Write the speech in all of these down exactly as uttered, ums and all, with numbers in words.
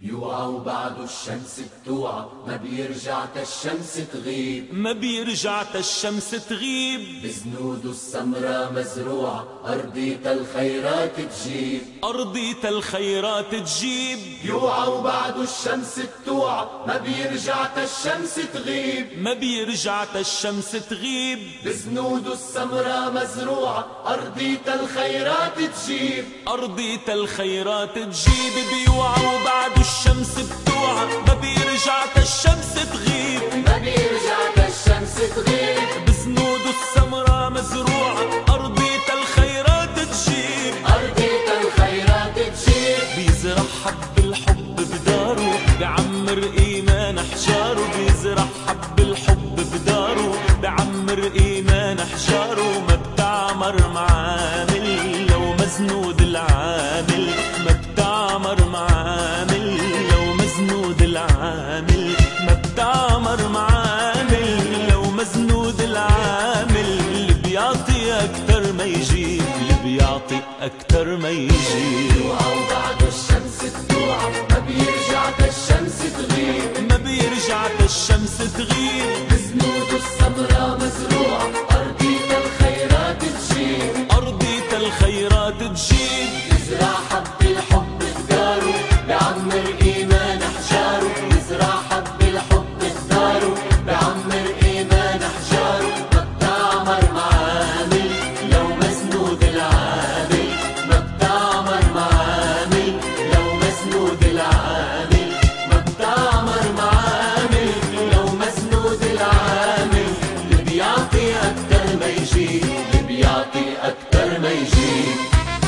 يوعى وبعد الشمس بتوعى، ما بيرجع الشمس تغيب، ما بيرجع الشمس تغيب. بزنود السمرة مزروعة، أرضية الخيرات تجيب، أرضية الخيرات تجيب. يوعى وبعد الشمس بتوعى، ما بيرجع الشمس تغيب، ما بيرجع الشمس تغيب. بزنود السمرة مزروعة، أرضية الخيرات تجيب، أرضية الخيرات تجيب. بيوعى وبعد الشمس بتوعى، ما بيرجع الشمس تغيب، ما بيرجع الشمس تغيب. بزنود السمرة مزروعة، أرضية الخيرات تجيب، أرضية الخيرات تجيب. بيزرع حب الحب بداره، بعمر إيمان أحجاره. بيزرع حب الحب بداره، بعمر إيمان أحجاره. ما بتعمر معامل لو مزنود العامل، ما بتعمر معامل لو مزنود العامل، ما بتعمر معامل لو مزنود العامل. اللي بيعطي أكتر ما يجيب، اللي بيعطي أكتر ما يجيب. يوعى وبعد الشمس بتوعى، ما بيرجع الشمس تغيب، ما بيرجع الشمس تغيب. بزنود السمرة مزروعة، أرضية الخيرات تجيب، أرضية الخيرات تجيب. يزرع حب الحب بداره، بعمر إيمان أحجاره. يزرع حب الحب بداره، بعمر إيمان أحجاره. ما بتعمر معامل لو مزنود العامل، ما بتعمر معامل لو مزنود العامل، ما بتعمر معامل لو مزنود العامل. اللي بيعطي أكتر ما يجيب، اللي بيعطي أكتر ما يجيب.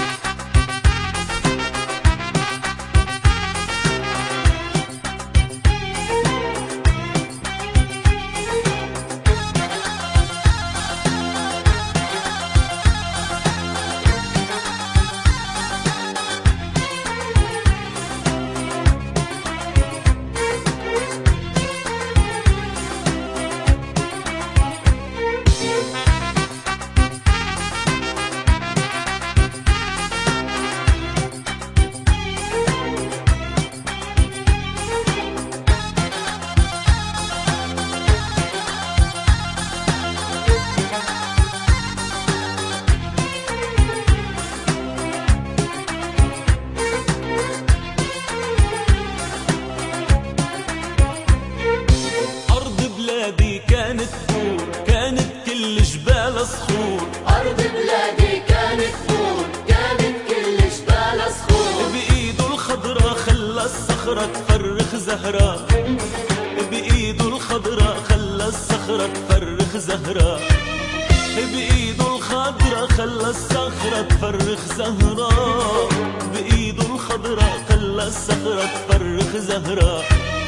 كانت بور، كانت كل جبال صخور. أرض بلادي كانت بور، كانت كل جبال صخور. بإيده الخضرة خلى الصخرة تفرخ زهرة، بإيده الخضرة خلى الصخرة تفرخ زهرة. بإيده الخضرة خلى الصخرة تفرخ زهرة، بإيده الخضرة خلى الصخرة تفرخ زهرة.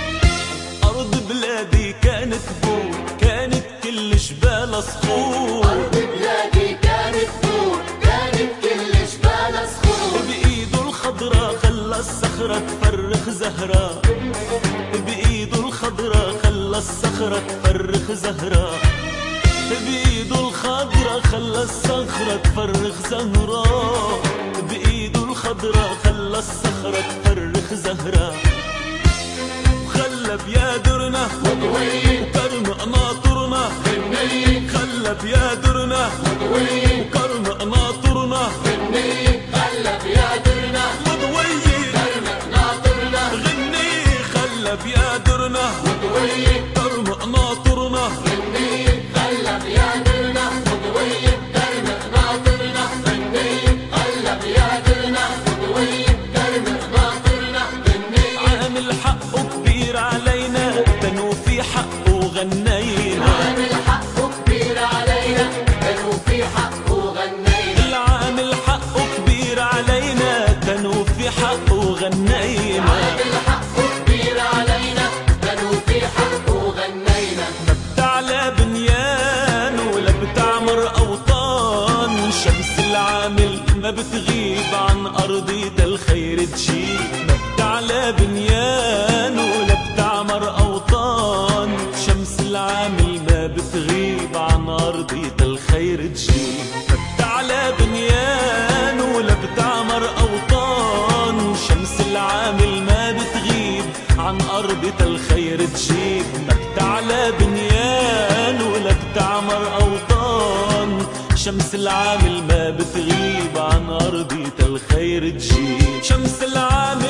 أرض بلادي كانت بور، كانت كل جبال صخور. أرض بلادي كانت بور، كانت كل جبال صخور. بإيده الخضرة خلى الصخرة تفرخ زهرة، بإيده الخضرة خلى الصخرة تفرخ زهرة. بإيده الخضرة خلى الصخرة تفرخ زهرة، بإيده الخضرة خلى الصخرة تفرخ زهرة. خلى بيادرنا مضوي وكرم قناطرنا، بالنية خلى بيادرنا مضوي وكرم قناطرنا، بالنية. خلى بيادرنا مضوي كرم قناطرنا، غني. خلى بيادرنا مضوي كرم قناطرنا، بالنية. خلى بيادرنا مضوي كرم قناطرنا، بالنية. خلى بيادرنا مضوي كرم قناطرنا، بالنية. عامل حقه كبير علينا، بنو في حقه غنينا. عامل حقه كبير علينا، بنو في حقه غنينا. العامل حقه كبير علينا، بنو في حقه غنينا. عامل حقه كبير علينا، بنو في حقه غنينا. ما بتعلى بنيان ولا بتعمر أوطان، شمس العامل ما بتغيب عن أرضية الخير تجيب. ما بتعلى بنيان ولا بتعمر أوطان، شمس العامل ما بتغيب عن أرضية الخير تجيب. ما بتعلى بنيان ولا بتعمر أوطان، شمس العامل ما بتغيب أرض الخير تجيب، ما بتعلى بنيان ولا بتعمر أوطان، شمس العامل ما بتغيب عن أرض الخير تجيب. شمس العامل